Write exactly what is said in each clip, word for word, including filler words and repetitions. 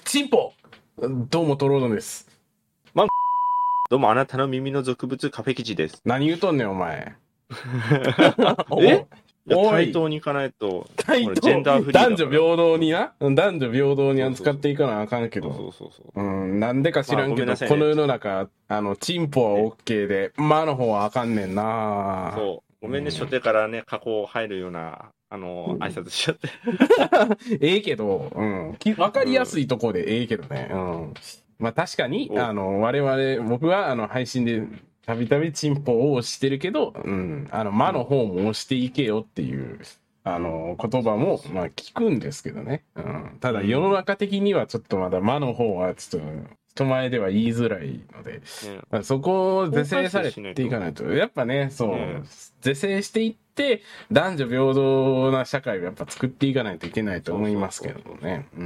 チンポどうもトロードンです。 まんどうもあなたの耳の俗物カフェキチです。 何言うとんねんお前。 えいやおい対等にいかないと対等ほらジェンダーフリーだから男女平等にな男女平等に扱っていかなあかんけど、 そうそうそうそう、 うんなんでか知らんけど、 まあごめんなさいねこの世の中あのチンポは OK でマの方はあかんねんな。 そうごめんね、 うん初手からね加工入るようなあの挨拶しちゃってええけど、うん、き分かりやすいとこでええけどね、うん、まあ確かにおあの我々僕はあの配信でたびたびチンポを押してるけど、うん、あのマの方も押していけよっていうあの言葉もまあ聞くんですけどね、うん、ただ世の中的にはちょっとまだマの方はちょっと人前では言いづらいので、 ねまあそこを是正されていかないとやっぱね、そう、 ね是正していって男女平等な社会をやっぱ作っていかないといけないと思いますけどね。うん。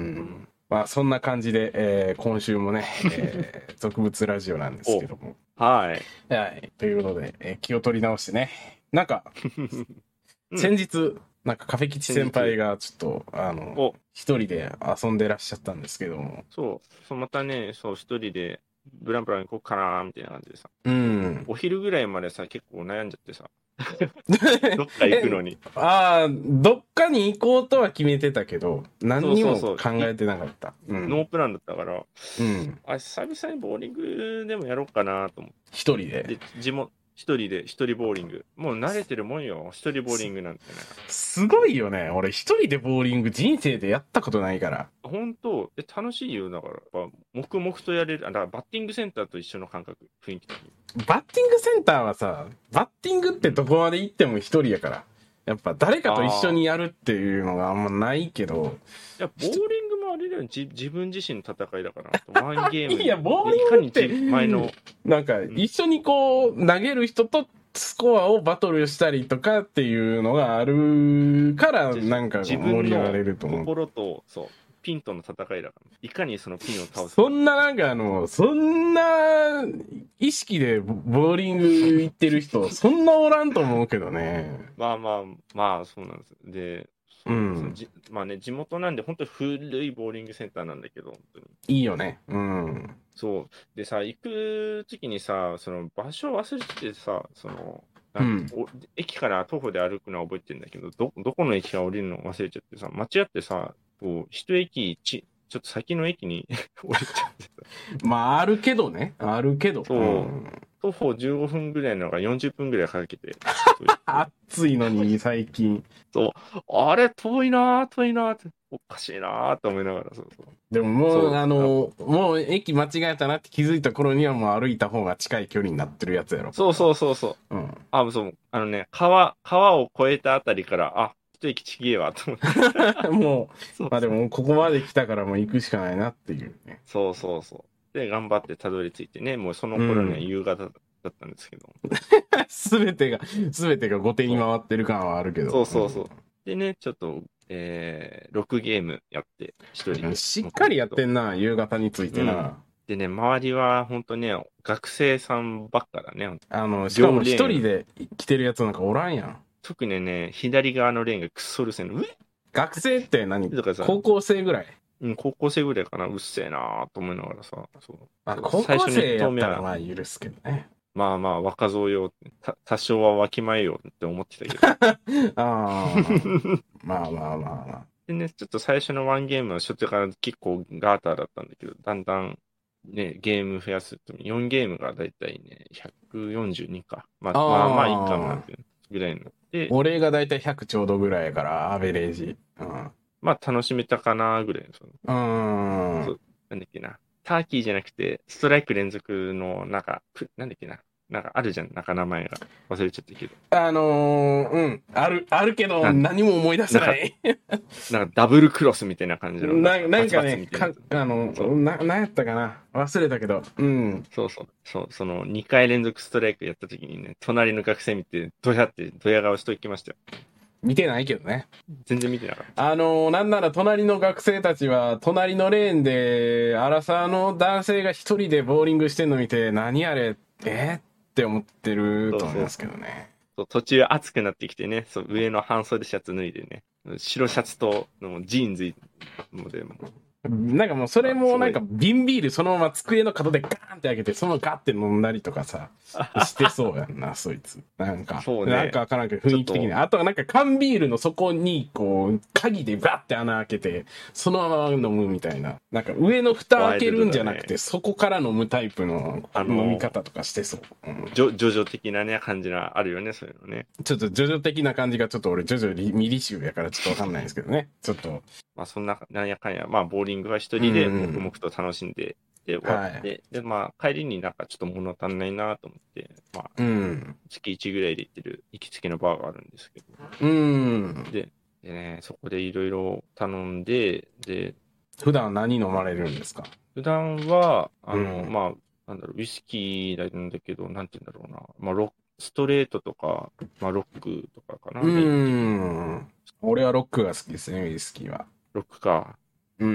まあそんな感じで、えー今週もね、えー、俗物ラジオなんですけども。 はいはい。ということで、えー気を取り直してね。なんか、 うん先日、なんかカフェ吉先輩がちょっと、あのお、 一人で遊んでらっしゃったんですけども。 そうそうまたね、そう一人でブランブラン行こうかなみたいな感じでさ、 うん。 お昼ぐらいまでさ結構悩んじゃってさどっか行くのにああ、どっかに行こうとは決めてたけど、何にもそう考そうそうえてなかった。うん。 ノープランだったからうん。 あ、久々にボーリングでもやろうかなと思って。 一人で。 で、地元、一人で、一人ボーリング。もう慣れてるもんよ、一人ボーリングなんてね。 すごいよね。俺一人でボーリング人生でやったことないから。 本当え、楽しいよ。だから、やっぱ黙々とやれる。あだからバッティングセンターと一緒の感覚、雰囲気的に。 バッティングセンターはさ、バッティングってどこまで行っても一人やから。やっぱ誰かと一緒にやるっていうのがあんまないけど。 いや、ボーリングもあれだよ、じ自分自身の戦いだから。ワンゲーム。 いや、ボーリングっていかに前の。 なんか一緒にこう投げる人とスコアをバトルしたりとかっていうのがあるからなんか盛り上がれると思う。 心と、そう。ピンとの戦いだから。いかにそのピンを倒す。 そんななんかあの、そんな意識でボーリング行ってる人、そんなおらんと思うけどね。 まあまあ、まあそうなんです。で、そううんそのじまあね、地元なんで本当に古いボーリングセンターなんだけど、本当に。 いいよね。うん。 そう。でさ、行く時にさ、その場所忘れててさ、その、なんうんお駅から徒歩で歩くのは覚えてるんだけど、ど、どこの駅から降りるの忘れちゃってさ、間違ってさ、こう、一駅ち、ちょっと先の駅に降りちゃってさ。 まあ、あるけどね。あるけど。 そううん徒歩じゅうごふんぐらいのがよんじゅっぷんぐらいかけて。 暑いのに最近。 そう、あれ、遠いなー、遠いなーって、おかしいなーって思いながら、そうそう。 でももう、 そうあの、もう駅間違えたなって気づいた頃にはもう歩いた方が近い距離になってるやつやろ。 そうそうそうそう。 うん。 あ、そう、あのね、川、川を越えたあたりから、あ、一駅ちげえわ、と思って。 もう、 そうまあでもここまで来たからもう行くしかないなっていうね。 そうそうそう。で、頑張ってたどり着いてね、もうその頃には夕方だったんですけど。 すべてが、すべてが後手に回ってる感はあるけど。 そうそうそう。でね、ちょっと、えー、ろくゲームやって、一人で。 しっかりやってんな、夕方についてな。 うんでね、周りは本当ね、学生さんばっかだね。 あの、しかも一人で来てるやつなんかおらんやん。 特にね、左側のレーンがクソうるせえの。うえ学生って何だからさ高校生ぐらい。 うん、高校生ぐらいかな、うっせえなーと思いながらさ。そうあ、高校生やったらまあ許すけどね。 まあまあ、若造よた。多少はわきまえよって思ってたけど。 ああ。まあまあまあまあ。 でね、ちょっと最初のワンゲームは初手から結構ガーターだったんだけど、だんだんね、ゲーム増やすと、よんゲームがだいたいね、ひゃくよんじゅうにか。まああまあまあいいかなっていうぐらいになって。 俺がだいたいひゃくちょうどぐらいやから、アベレージ。うん。 まあ楽しめたかなぐらいの。そのうーん。 そうなんだっけな。ターキーじゃなくて、ストライク連続の、なんか、なんだっけな。なんかあるじゃん、なんか名前が。忘れちゃったけど。 あのー、うん。ある、あるけど、 なん何も思い出せない。 なんかダブルクロスみたいな感じの。 ななんかバツバね、 ツみたいなかあの、 そうな、なんやったかな。忘れたけど。うん。 そうそう。そう、そのにかい連続ストライクやった時にね、隣の学生見て、ドヤって、ドヤ顔しときましたよ。 見てないけどね。 全然見てなかった。 あのー、なんなら隣の学生たちは、隣のレーンで、アラサーの男性が一人でボーリングしてんの見て、何あれ、えー、って思ってると思いますけどね。 そう途中暑くなってきてね、そう上の半袖シャツ脱いでね、白シャツとのジーンズもでもなんかもうそれもなんか瓶ビールそのまま机の角でガーンって開けてそのままガッて飲んだりとかさしてそうやんなそいつなんか、 そうねなんかわからんけど雰囲気的にあとはなんか缶ビールの底にこう鍵でバッて穴開けてそのまま飲むみたいななんか上の蓋開けるんじゃなくて、ね、そこから飲むタイプの飲み方とかしてそう、うん、 ジョジョジョ的なね感じがあるよねそういうのね。 ちょっとジョジョ的な感じがちょっと俺ジョジョミリ集やからちょっとわかんないんですけどねちょっとまあそんななんやかんやまあボーリングは一人で黙々と楽しんで、で終わって、はい、でまあ帰りになんかちょっと物足んないなと思ってまあ、うん、月いちぐらいで行ってる行きつけのバーがあるんですけど、うん、で, でねそこでいろいろ頼んでで普段何飲まれるんですか？ 普段はあの、うん、まあなんだろうウイスキーなんだけどなんて言うんだろうなまあロックストレートとか、まあ、ロックとかかな。 うん。俺はロックが好きですね、ウイスキーは。 ロックか。 うん。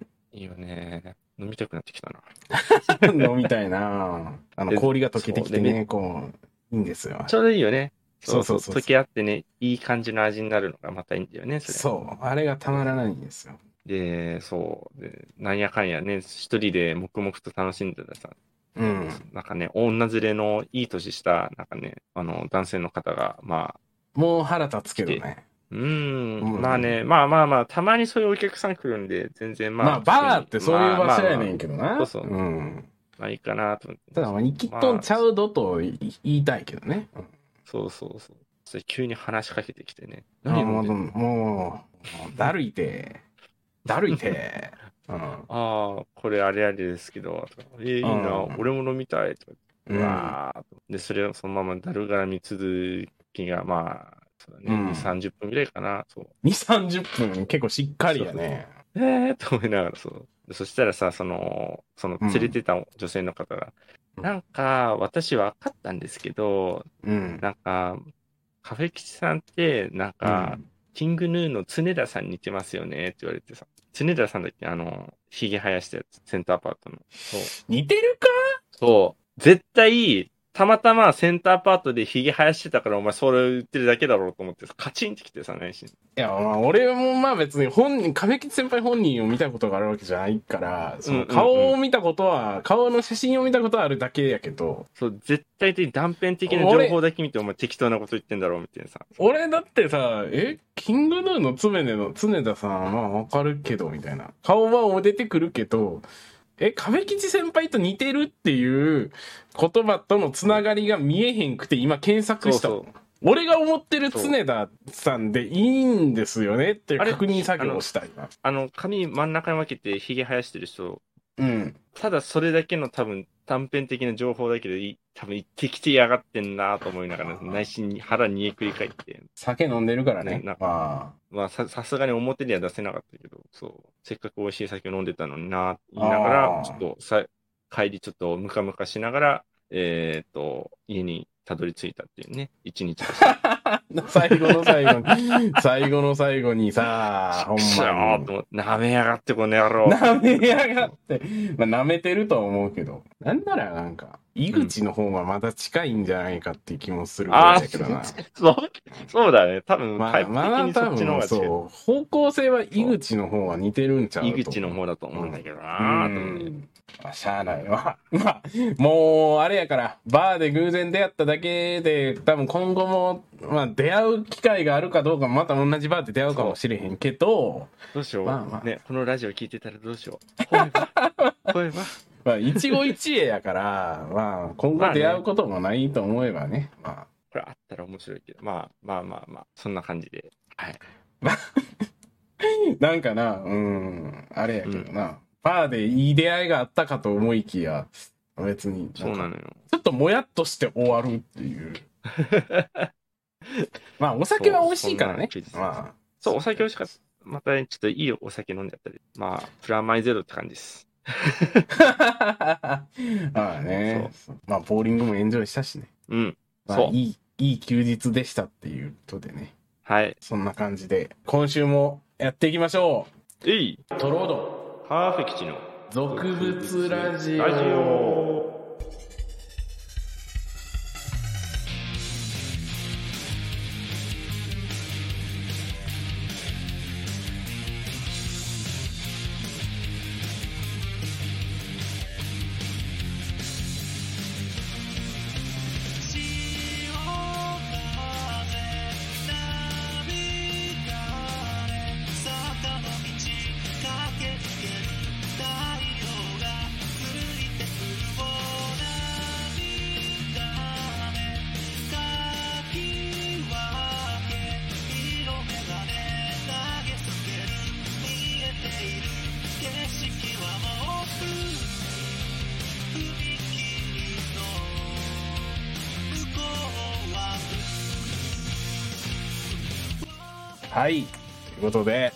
いいよね。飲みたくなってきたな。飲みたいな。あの、氷が溶けてきてね、こう、いいんですよ。 ちょうどいいよね。そうそうそう。溶け合ってね、いい感じの味になるのがまたいいんだよね、それ。 そう。あれがたまらないんですよ。 で、そう。で、なんやかんやね、一人で黙々と楽しんでたさ。うん、なんかね、女連れのいい年した、なんかね、あの、男性の方が、まあ。 もう腹立つけどね。 うーん、うん、まあね、まあまあまあ、たまにそういうお客さん来るんで、全然まあ。 まあ、バーってそういう場所やねんけどな。まあまあまあ、そうそう。 うん。まあいいかなと思って。 ただ、まあ、生きとんちゃうどと言いたいけどね。 うん、そうそうそう。それ急に話しかけてきてね。 何もう、もう、だるいて。だるいて。うん、 ああ、これあれあれですけど、えー、いいな、うん、俺も飲みたいとか、うん、うわーで、それをそのままだるがらみ続きが、まあ、そうだね、うん、に、さんじゅっぷんぐらいかな。そうに、さんじゅっぷん結構しっかりやね。 そうそうえーと思いながら、そう。そしたらさ、その、その連れてた女性の方が、うん、なんか、私分かったんですけど、うん、なんか、カフェ吉さんって、なんか、うん、キングヌーの常田さんに似てますよねって言われてさ。常田さんだっけあの、ひげ生やしたやつ。センターパートの。そう。 似てるか？ そう。絶対、たまたまセンターパートでひげ生やしてたからお前それ言ってるだけだろうと思ってカチンってきてさ、内心。いや、まあ俺もまあ別に本人、亀吉先輩本人を見たことがあるわけじゃないから、その顔を見たことは、うんうんうん、顔の写真を見たことはあるだけやけど。 そう、絶対的に断片的な情報だけ見てお前適当なこと言ってんだろうみたいなさ。 俺だってさ、え、キングヌーの常根の常田さんはまあわかるけど、みたいな。顔は出てくるけど、え、亀吉先輩と似てるっていう言葉とのつながりが見えへんくて今検索した。そうそう俺が思ってる常田さんでいいんですよねっていう確認作業をしたいな。 あの、髪真ん中に分けて髭生やしてる人。 うん。 ただそれだけの多分短編的な情報だけど、多分言ってきてやがってんなと思いながら、内心に腹にえくり返って。 酒飲んでるからね。 なんかまあさ、さすがに表には出せなかったけど、そう。せっかく美味しい酒を飲んでたのにな、言いながら、ちょっとさ、帰りちょっとムカムカしながら、えっと、家にたどり着いたっていうね、一日でした。 最後の最後に、最後の最後にさ、 ほんまに。と舐めやがってこの野郎。 舐めやがって。まあ舐めてるとは思うけど、なんならなんか、井口の方がまだ近いんじゃないかっていう気もするぐらいだけどな。 あそう、そうだね。多分、 まあ、まだ多分そう、方向性は井口の方が似てるんちゃうと。 井口の方だと思うんだけどな、うんうんまあ、しゃあないわ。まあ、もう、あれやから、バーで偶然出会っただけで、多分今後も、まあ、出会う機会があるかどうかも、また同じバーで出会うかもしれへんけど、 どうしよう。まあまあ、ね、このラジオ聞いてたらどうしよう。声は声はまあ、一期一会やから、まあ、今後出会うこともないと思えばね。まあ、ね、 これあったら面白いけど、まあまあまあまあ、そんな感じで。はい。 なんかな、うん、あれやけどな。うんバーでいい出会いがあったかと思いきや、別にそうなのよ。 ちょっともやっとして終わるっていう。まあ、お酒は美味しいからね。そまあ、そう、お酒美味しかった。また、ね、ちょっといいお酒飲んでやったり。まあ、プラマイゼロって感じです。 ああね。まあ、ボーリングもエンジョイしたしね。 うん。 まあ、そういい、いい休日でしたっていうことでね。 はい。 そんな感じで、今週もやっていきましょう。えい。 トロード。 パーフェクチの俗物ラジオ。 ラジオはい、ということで、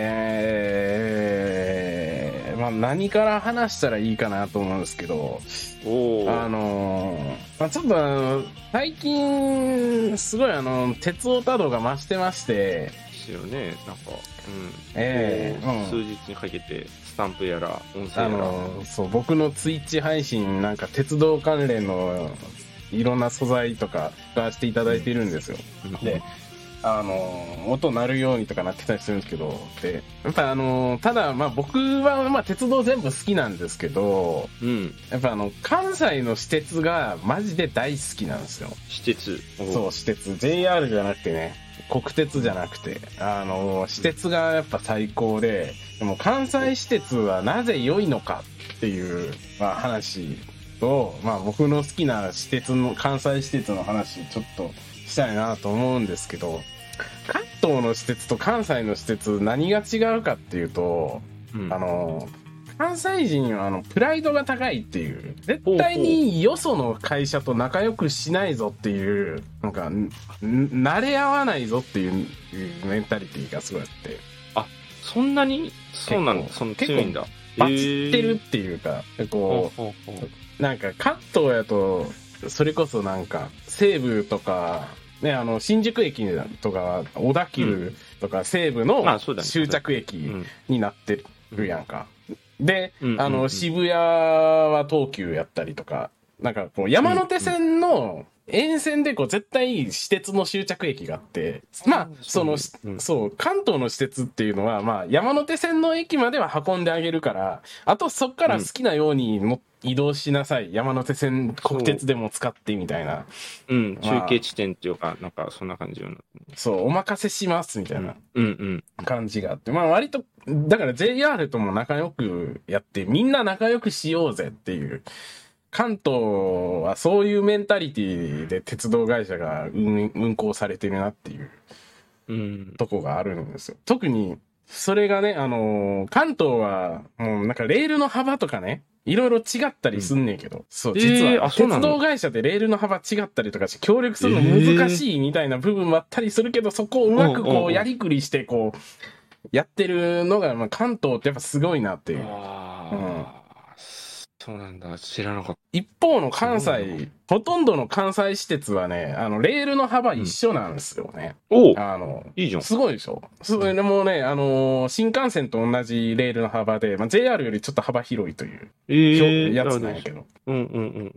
えー、まあ何から話したらいいかなと思うんですけど、 おあのー、まあ、ちょっとあの、最近、すごいあの、鉄オタ度が増してまして、 ですよね、なんか、うん。 ええー、 数日にかけて、スタンプやら、音声あやら。 の、そう、僕のツイッチ配信、なんか鉄道関連のいろんな素材とか使わせていただいてるんですよ。 うん、 で、あの、音鳴るようにとかなってたりするんですけど、で、やっぱあの、ただ、まあ僕は、まあ鉄道全部好きなんですけど、 うん。 やっぱあの、関西の私鉄がマジで大好きなんですよ。 私鉄。 そう、私鉄。ジェイアール じゃなくてね、国鉄じゃなくて、あの、私鉄がやっぱ最高で、でも関西私鉄はなぜ良いのかっていう、まあ話と、まあ僕の好きな私鉄の、関西私鉄の話、ちょっとしたいなと思うんですけど、関東の私鉄と関西の私鉄何が違うかっていうと、うん、あの、関西人はあのプライドが高いっていう、絶対によその会社と仲良くしないぞっていう、なんか慣れ合わないぞっていうメンタリティがすごいあって、 あ、そんなにそうなんだ、その強いんだ、 バチってるっていうか、こうなんか関東やとそれこそなんか西武とかね、あの新宿駅とか小田急とか西武の終着駅になってるやんか。で、うんうんうん、あの、渋谷は東急やったりとか、なんかこう、山手線の沿線でこう、絶対私鉄の終着駅があって、まあ、その、うん、そう、関東の私鉄っていうのは、まあ、山手線の駅までは運んであげるから、あとそっから好きなようにも、うん、移動しなさい。山手線、国鉄でも使ってみたいな。 うん、まあ、中継地点っていうか、なんかそんな感じような。 そう、お任せしますみたいな感じがあって、うんうんうん、まあ割と、だから ジェイアール とも仲良くやって、みんな仲良くしようぜっていう。関東はそういうメンタリティで鉄道会社が 運, 運行されてるなっていう、うん、とこがあるんですよ。特に、それがね、あのー、関東は、もうなんかレールの幅とかね、いろいろ違ったりすんねんけど、うん、そう、実は、鉄道会社でレールの幅違ったりとかして協力するの難しいみたいな部分もあったりするけど、そこをうまくこう、やりくりして、こう、やってるのが、まあ、関東ってやっぱすごいなっていう。うんそうなんだ、知らなかった。 一方の関西、ほとんどの関西私鉄はね、あの、レールの幅一緒なんですよね。 うん、おあの、 いいじゃん。 すごいでしょ。それもね、あのー、新幹線と同じレールの幅で、まあ、ジェイアール よりちょっと幅広いという、 えー、 やつなんやけど。 うんうんうん。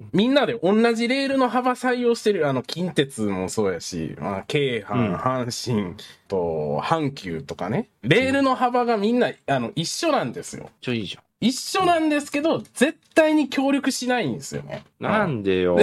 みんなで同じレールの幅採用してる、あの、近鉄もそうやし、まあ、京阪、うん、阪神と、阪急とかね。レールの幅がみんな、あの、一緒なんですよ。 ちょ、いいじゃん。 一緒なんですけど、絶対に協力しないんですよね。 なんでよ。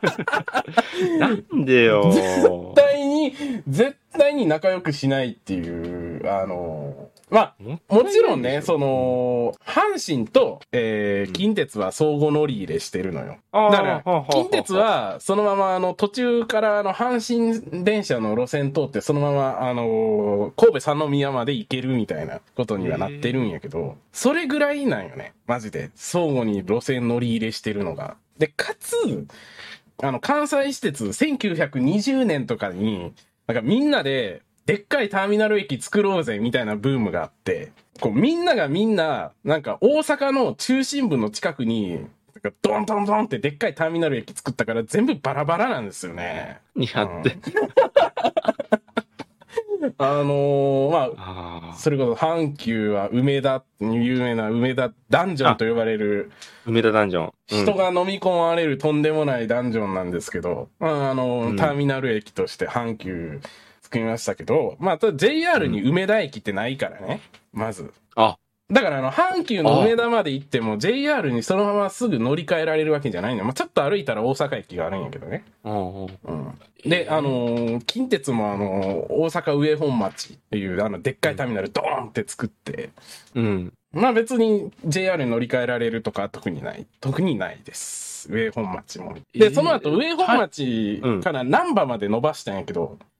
なんでよ。 絶対に、絶対に仲良くしないっていう、あの、まあ、もちろんね、その、阪神と、えー、近鉄は相互乗り入れしてるのよ。だから、近鉄は、そのまま、あの、途中から、あの、阪神電車の路線通って、そのまま、あの、神戸三宮まで行けるみたいなことにはなってるんやけど、それぐらいなんよね。マジで。相互に路線乗り入れしてるのが。で、かつ、あの、関西私鉄、せんきゅうひゃくにじゅうねんとかに、なんかみんなで、でっかいターミナル駅作ろうぜみたいなブームがあって、こうみんながみんな、なんか大阪の中心部の近くに、なんかドンドンドンってでっかいターミナル駅作ったから全部バラバラなんですよね。 にやって。 あのー、まあ、あそれこそ阪急は梅田、有名な梅田ダンジョンと呼ばれる。 梅田ダンジョン。 うん、人が飲み込まれるとんでもないダンジョンなんですけど、まあ、あのーうん、ターミナル駅として阪急、作りましたけど、まあ、ただ ジェイアール に梅田駅ってないからね、うん、まず。 あ、 だからあの、阪急の梅田まで行っても ジェイアール にそのまますぐ乗り換えられるわけじゃないのよ。まあ、ちょっと歩いたら大阪駅があるんやけどね。 うんうん、 で、あのー、近鉄もあのー、大阪上本町っていうあの、でっかいターミナルドーンって作って、 うん。 まあ別に ジェイアール に乗り換えられるとか特にない。特にないです。上本町も。で、その後上本町から難波まで伸ばしたんやけど、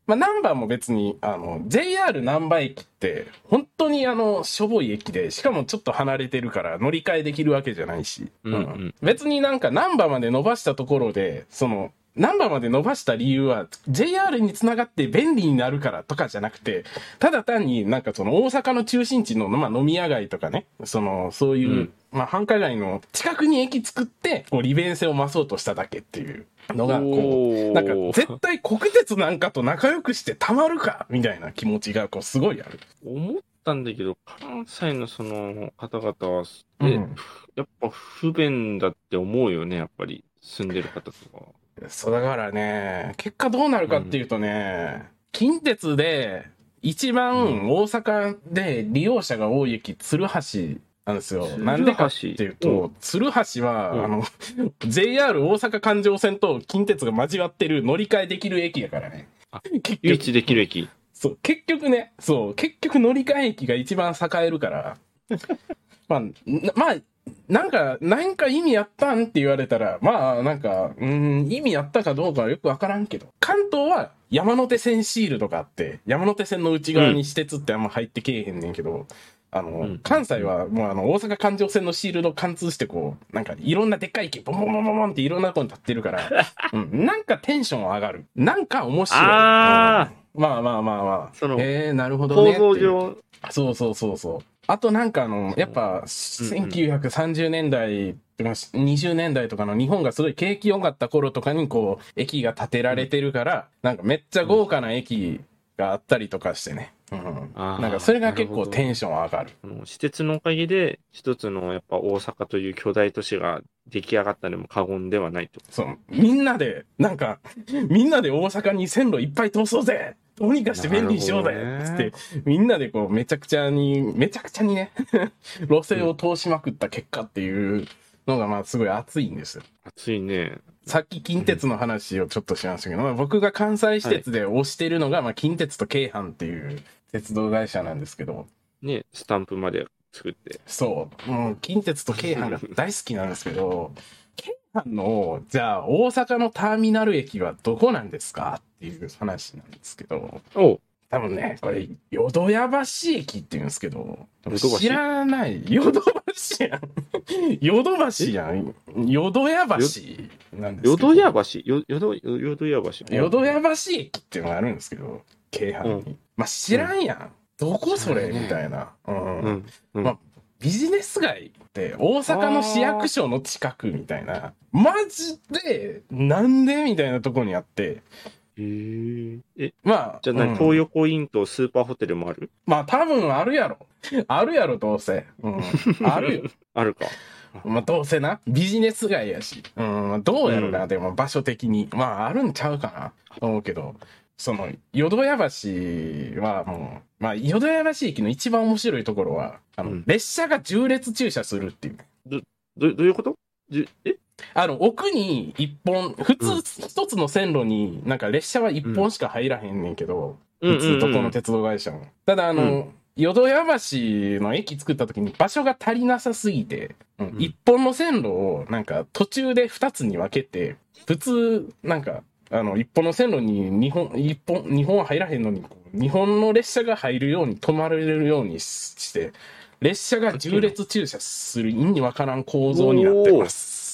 まあ、難波も別に、あの、ジェイアール 難波駅って、本当にあの、しょぼい駅で、しかもちょっと離れてるから乗り換えできるわけじゃないし、 うんうん、 別になんか難波まで伸ばしたところで、その、難波まで伸ばした理由は ジェイアール につながって便利になるからとかじゃなくて、ただ単になんかその大阪の中心地の、まあ、飲み屋街とかね、そのそういう、うん、まあ繁華街の近くに駅作ってこう利便性を増そうとしただけっていうのがこうなんか絶対国鉄なんかと仲良くしてたまるかみたいな気持ちがこうすごいある。 思ったんだけど関西のその方々は、うん、やっぱ不便だって思うよね、やっぱり住んでる方とか。 そうだからね、結果どうなるかっていうとね、うん、近鉄で一番大阪で利用者が多い駅、鶴橋なんですよ。なんでかっていうと、うん、鶴橋は、うん、あの、ジェイアール 大阪環状線と近鉄が交わってる乗り換えできる駅やからね。 結局唯一できる駅。 そう、結局ね、そう、結局乗り換え駅が一番栄えるから。まあ、まあ、なんか、なんか意味あったんって言われたら、まあ、なんか、うん、意味あったかどうかはよくわからんけど、関東は山手線シールとかあって、山手線の内側に私鉄ってあんま入ってけえへんねんけど、うん、あの、うん、関西はもうあの、大阪環状線のシールド貫通してこう、なんかいろんなでっかい駅、ボンボンボンボンボンっていろんなとこに立ってるから、うん、なんかテンション上がる。なんか面白い。あうん、まあまあまあまあ。そのえー、なるほどね。 構造上。 そうそうそうそう。あとなんかあの、やっぱ、せんきゅうひゃくさんじゅうねんだいとかにじゅうねんだいとかの日本がすごい景気良かった頃とかにこう、駅が建てられてるから、なんかめっちゃ豪華な駅があったりとかしてね。うん。なんかそれが結構テンション上がる。 る私鉄のおかげで、一つのやっぱ大阪という巨大都市が出来上がったのも過言ではないと。 そう。みんなで、なんか、みんなで大阪に線路いっぱい通そうぜどうにかして便利にしようぜつって、みんなでこう、めちゃくちゃに、めちゃくちゃにね、路線を通しまくった結果っていうのが、まあ、すごい熱いんですよ。 熱いね。 さっき近鉄の話をちょっとしましたけど、まあ、僕が関西私鉄で推してるのが、まあ、近鉄と京阪っていう鉄道会社なんですけど。 ね、スタンプまで作って。 そう。もう、近鉄と京阪が大好きなんですけど、京阪の、じゃあ、大阪のターミナル駅はどこなんですかっていう話なんですけど。 お多分ね、これ、淀屋橋駅って言うんですけど、知らない。淀橋やん。淀橋やん。淀屋橋なんですけど。 淀屋橋よ、淀、淀屋橋。 淀屋橋駅っていうのがあるんですけど、京阪に。うん、まあ、知らんやん。うん、どこそれ、ね、みたいな。うん。うんうん、まあ、ビジネス街って大阪の市役所の近くみたいな。マジで、なんでみたいなとこにあって。 へえ。え、 まあ。 じゃあ何、うん、東横インとスーパーホテルもある？ まあ多分あるやろ。あるやろ、どうせ。うん。あるよ。 あるか。 まあどうせな。ビジネス街やし。うん。どうやろな、うん、でも場所的に。まああるんちゃうかな。と思うけど。その、淀屋橋はもう、まあ、淀屋橋駅の一番面白いところは、あの、うん、列車が縦列駐車するっていう。 ど、ど、どういうこと？じゅ、えあの、奥に一本、普通一つの線路になんか列車は一本しか入らへんねんけど、うん、普通どこの鉄道会社も。ただあの、うん、淀屋橋の駅作った時に場所が足りなさすぎて、うん、一本の線路をなんか途中で二つに分けて、普通なんか、あの、一本の線路に二本、一本、二本は入らへんのに、二本の列車が入るように止まれるようにして、列車が縦列駐車する意味わからん構造になってます。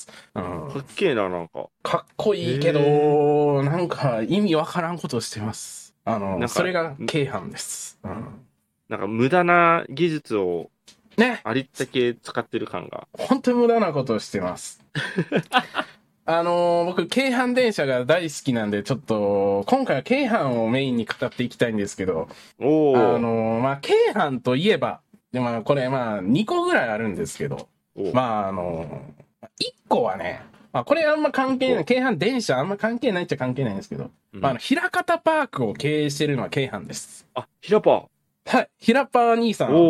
うん、かっけえな、なんか。 かっこいいけど、なんか意味わからんことしてます。あの、それが京阪です。うん。 なんか無駄な技術を、 ね。 ありったけ使ってる感が。 本当に無駄なことをしてます。あのー、僕、京阪電車が大好きなんで、ちょっと、今回は京阪をメインに語っていきたいんですけど、 おあのー、まあ、京阪といえば、でまあ、これ、まあ、にこぐらいあるんですけど、まあ、あのー、いっこはね、まあ、これあんま関係ない、京阪電車あんま関係ないっちゃ関係ないんですけど、うん、まあ、あの、平方パークを経営してるのは京阪です。 あ、平パーはい、平パー兄さん。 お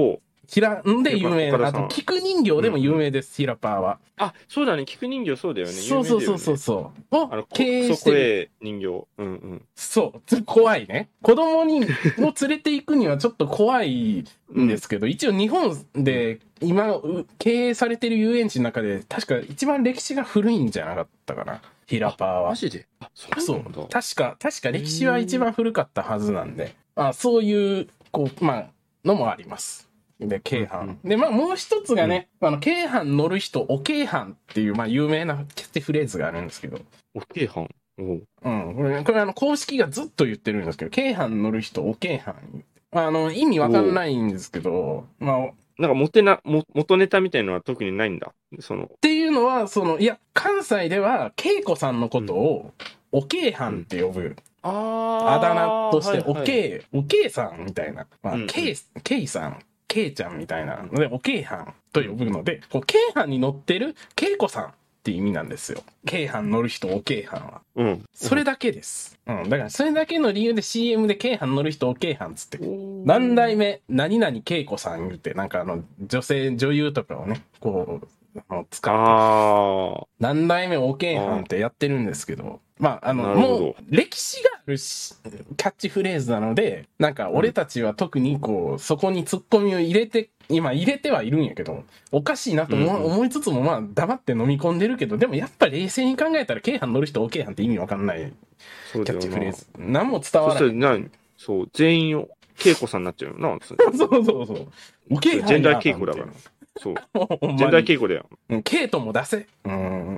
ひらんで有名な、あと、菊人形でも有名です、うん、ヒラパーは。 あ、そうだね、菊人形そうだよね。 そうそうそうそうそう。 を経営してる。人形。うんうん。 そう。怖いね。子供に、を連れて行くにはちょっと怖いんですけど、うん、一応日本で今、経営されてる遊園地の中で、確か一番歴史が古いんじゃなかったかな。ヒラパーは。 マジで？あ、 そうなんだ。そう。確か、確か歴史は一番古かったはずなんで、あそういう、こう、まあ、のもあります。で、京阪。うんうん、で、まあ、もう一つがね、うん、あの、京阪乗る人、お京阪っていう、まあ、有名なキャッチフレーズがあるんですけど。 お京阪おう。 うん。これ、これあの、公式がずっと言ってるんですけど、京阪乗る人、お京阪。あの、意味わかんないんですけど、まあ、 なんか、もてな、も、元ネタみたいなのは特にないんだ。その。 っていうのは、その、いや、関西では、恵子さんのことを、お京阪って呼ぶ。うん、あだ名として、お京、お京さんみたいな。まあ、京、京さん。ケイちゃんみたいなので、お京阪と呼ぶので、こう京阪に乗ってる恵子さんって意味なんですよ。京阪乗る人、お京阪は。 うん。 それだけです。うん。だから、それだけの理由で シーエム で京阪乗る人、お京阪つって、何代目、何々恵子さん言って、なんかあの、女性、女優とかをね、こう、使って、何代目お京阪ってやってるんですけど、まあ、あの、もう、歴史があるし、キャッチフレーズなので、なんか、俺たちは特にこう、そこに突っ込みを入れて、今入れてはいるんやけど、おかしいなと思いつつも、まあ、黙って飲み込んでるけど、でもやっぱり冷静に考えたら、京阪乗る人、お京阪って意味わかんないキャッチフレーズ。何も伝わらない。 そ何そう、全員を、恵子さんになっちゃうよな。 そうそうそう。お京阪ジェンダー恵子だから。そう。ジェンダー敬語だよ。 うん、ケイトも出せ。うん。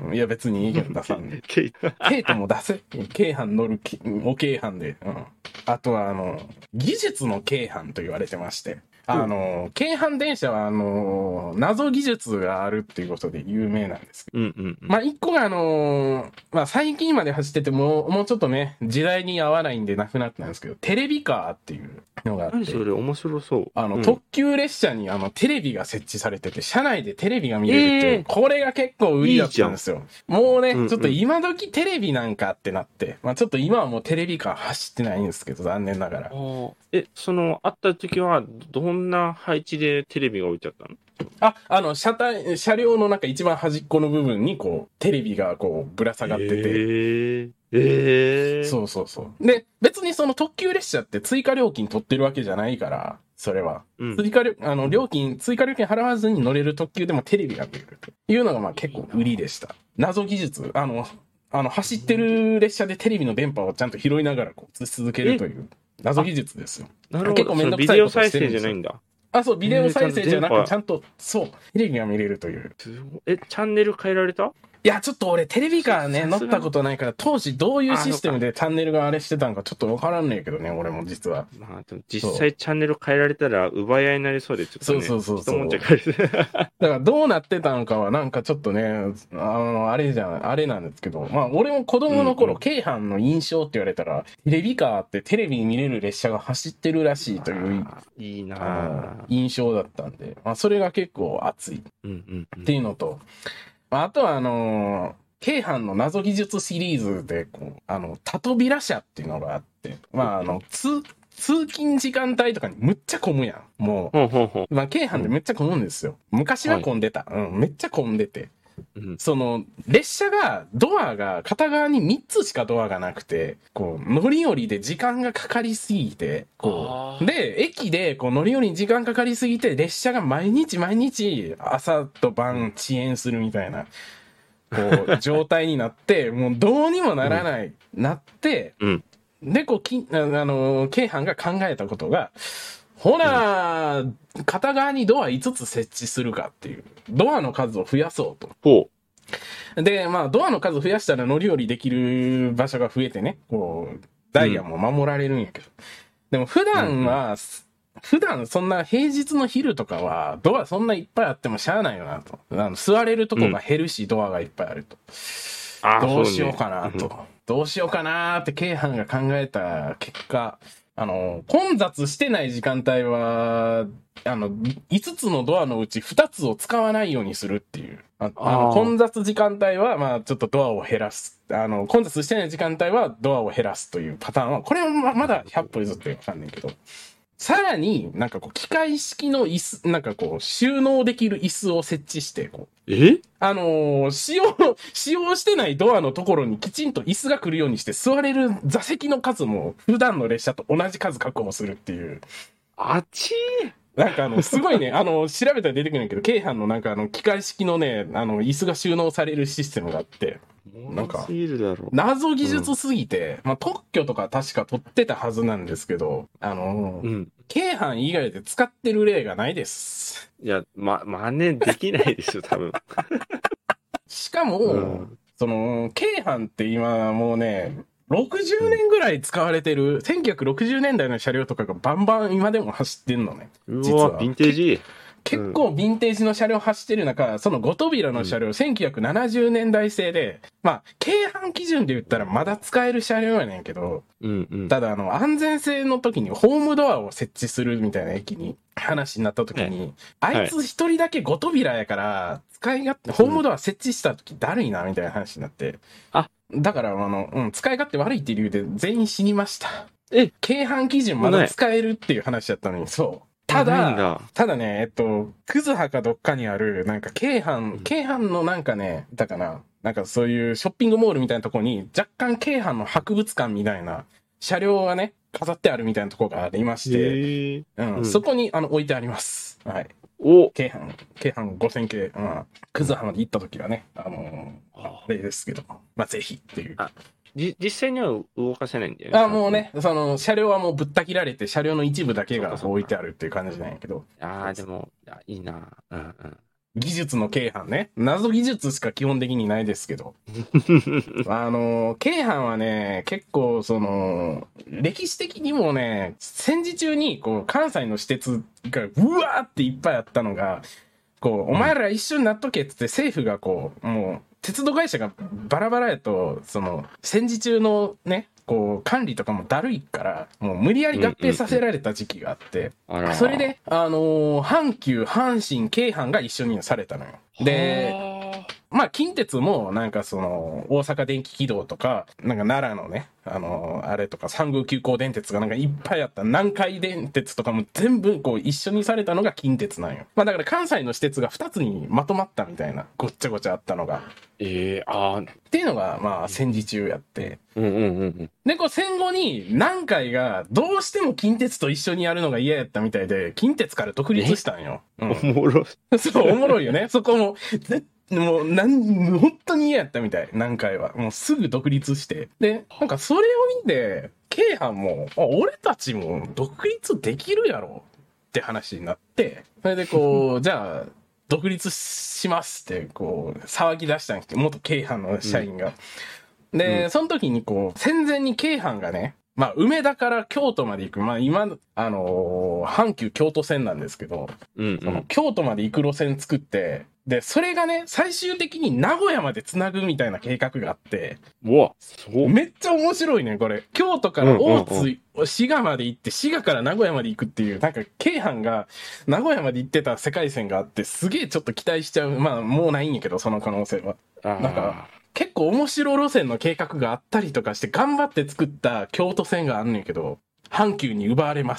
いや別にいいけど出さんで。ケイトも出せ。京阪乗る、お京阪で。うん。あとはあの、技術の京阪と言われてまして。あの、京阪電車はあの、謎技術があるっていうことで有名なんですけど。 うんうんうん、 まあ一個があの、まあ最近まで走ってても、もうちょっとね、時代に合わないんでなくなったんですけど、テレビカーっていうのがあって。 何それ面白そう。 あの、うん、特急列車にあの、テレビが設置されてて、車内でテレビが見れるっていう、えー、これが結構売りだったんですよ。いいもうね、うんうん、ちょっと今時テレビなんかってなって、まあちょっと今はもうテレビカー走ってないんですけど、残念ながら。 え、その、あった時は、どんな配置でテレビが置いてあったの？ あ、あの、車体、車両の中一番端っこの部分に、こう、テレビがこう、ぶら下がってて。えー、えー、 そうそうそう。で、別にその特急列車って追加料金取ってるわけじゃないから、それは。うん、追加料、あの、料金、追加料金払わずに乗れる特急でもテレビが見れるというのが、まあ結構売りでした。謎技術、あの、あの、走ってる列車でテレビの電波をちゃんと拾いながら、こう、映し続けるという謎技術ですよ。 なるほど。結構めんどくさいことしてるんですよ。ビデオ再生じゃないんだ。 あ、そう、ビデオ再生じゃなくて、ちゃんと、そう、テレビが見れるという。 え、チャンネル変えられた？ いや、ちょっと俺テレビカーね、乗ったことないから、当時どういうシステムでチャンネルがあれしてたんかちょっとわからんねえけどね、俺も実は。 まあ、でも実際チャンネル変えられたら奪い合いになりそうで、ちょっとね。 そうそうそうそう。 だからどうなってたのかはなんかちょっとね、あの、あれじゃん、あれなんですけど、まあ俺も子供の頃、うんうん、京阪の印象って言われたら、テレビカーってテレビに見れる列車が走ってるらしいという、 いいなぁ印象だったんで、まあそれが結構熱いっていうのと、あとはあのー、京阪の謎技術シリーズで、こう、あの、タトビラ車っていうのがあって、まあ、あの、通、通勤時間帯とかにむっちゃ混むやん。もう。 ほうほうほうまあ、京阪でめっちゃ混むんですよ。昔は混んでた。はい、うん、めっちゃ混んでて。うん、その、列車が、ドアが、片側にみっつしかドアがなくて、こう、乗り降りで時間がかかりすぎて、こう、で、駅で、こう、乗り降りに時間かかりすぎて、列車が毎日毎日、朝と晩遅延するみたいな。こう、状態になって、もうどうにもならない、うん、なって、 うん、 で、こう、き、あの、京阪が考えたことが、ほら、うん、片側にドアいつつ設置するかっていう、ドアの数を増やそうと。 ほう。で、まあ、ドアの数増やしたら乗り降りできる場所が増えてね、こう、ダイヤも守られるんやけど。うん、でも普段は、うん普段そんな平日の昼とかはドアそんないっぱいあってもしゃあないよなと。あの座れるとこが減るし、うん、ドアがいっぱいあると。どうしようかなと。ね、どうしようかなって京阪が考えた結果、あの、混雑してない時間帯は、あの、いつつのドアのうちふたつを使わないようにするっていう。ああの混雑時間帯は、まあちょっとドアを減らす。あの、混雑してない時間帯はドアを減らすというパターンは、これはまだひゃっぽ譲ってわかんないけど。 さらになんかこう機械式の椅子、なんかこう収納できる椅子を設置して、こう。 えあのー、使用、使用してないドアのところにきちんと椅子が来るようにして座れる座席の数も普段の列車と同じ数確保するっていう。 あっちーなんかあの、すごいね、あの、調べたら出てくるんだけど、京阪のなんかあの、機械式のね、あの、椅子が収納されるシステムがあって、なんか、謎技術すぎて、うん、まあ、特許とか確か取ってたはずなんですけど、あの、うん、京阪以外で使ってる例がないです。 いや、ま、真似できないでしょ、多分。 しかも、うん、その、京阪って今もうね、ろくじゅうねんぐらい使われてる、せんきゅうひゃくろくじゅうねんだいの車両とかがバンバン今でも走ってんのね。 実は。ヴィンテージ結構ヴィンテージの車両走ってる中、そのご扉の車両、うん、せんきゅうひゃくななじゅうねんだい製で、まあ、京阪基準で言ったらまだ使える車両やねんけど、 うんうん、 ただあの、安全性の時にホームドアを設置するみたいな駅に話になった時に、ね、あいつ一人だけご扉やから、使い勝手、ホームドア設置した時だるいな、みたいな話になって、 あ、 だから、あの、うん、使い勝手悪いっていう理由で全員死にました。 え京阪基準まだ使えるっていう話だったのに、そう。ただ、ただね、えっと、クズハかどっかにある、なんか京阪、京阪のなんかね、だかな、なんかそういうショッピングモールみたいなとこに、若干京阪の博物館みたいな車両がね、飾ってあるみたいなとこがありまして、うん、うん、そこにあの置いてあります。はい。 お京阪、京阪ごせん系、うん、クズハまで行った時はね、あのー、あれですけど、まあ、ぜひっていう。 あじ実際には動かせないんだよね。 あ、もうね、その、車両はもうぶった切られて、車両の一部だけが置いてあるっていう感じなんやけど。 ああ、でも、いいな。うんうん。 技術の京阪ね。謎技術しか基本的にないですけど。あの、京阪はね、結構、その、歴史的にもね、戦時中に、こう、関西の私鉄が、うわーっていっぱいあったのが、こう、お前ら一緒になっとけってって政府がこう、もう、鉄道会社がバラバラやと、その、戦時中のね、こう、管理とかもだるいから、もう無理やり合併させられた時期があって、 うんうんうん、 それで、あのー、阪急、阪神、京阪が一緒にされたのよ。で、まあ、近鉄も、なんかその、大阪電気軌道とか、なんか奈良のね、あのー、あれとか、三宮急行電鉄がなんかいっぱいあった、南海電鉄とかも全部こう一緒にされたのが近鉄なんよ。まあだから関西の私鉄が二つにまとまったみたいな、ごっちゃごちゃあったのが。 ええー、ああ。 っていうのが、まあ戦時中やって。 うんうんうんうん。 で、こう戦後に南海がどうしても近鉄と一緒にやるのが嫌やったみたいで、近鉄から独立したんよ。 うん、おもろい。そう、おもろいよね。そこも、もう、なん、本当に嫌やったみたい。南海は。もうすぐ独立して。で、なんかそれを見て、京阪も、あ、俺たちも独立できるやろって話になって、それでこう、じゃあ、独立しますって、こう、騒ぎ出したんですけど、元京阪の社員が。うん、で、うん、その時にこう、戦前に京阪がね、まあ、梅田から京都まで行く。まあ、今、あのー、阪急京都線なんですけど、 うんうん、 その京都まで行く路線作って、で、それがね、最終的に名古屋まで繋ぐみたいな計画があって、 うわ、そう。 めっちゃ面白いね、これ。京都から大津、うんうんうん、滋賀まで行って、滋賀から名古屋まで行くっていう、なんか、京阪が名古屋まで行ってた世界線があって、すげえちょっと期待しちゃう。まあ、もうないんやけど、その可能性は。なんか、結構面白路線の計画があったりとかして、頑張って作った京都線があんねんけど、阪急に奪われます。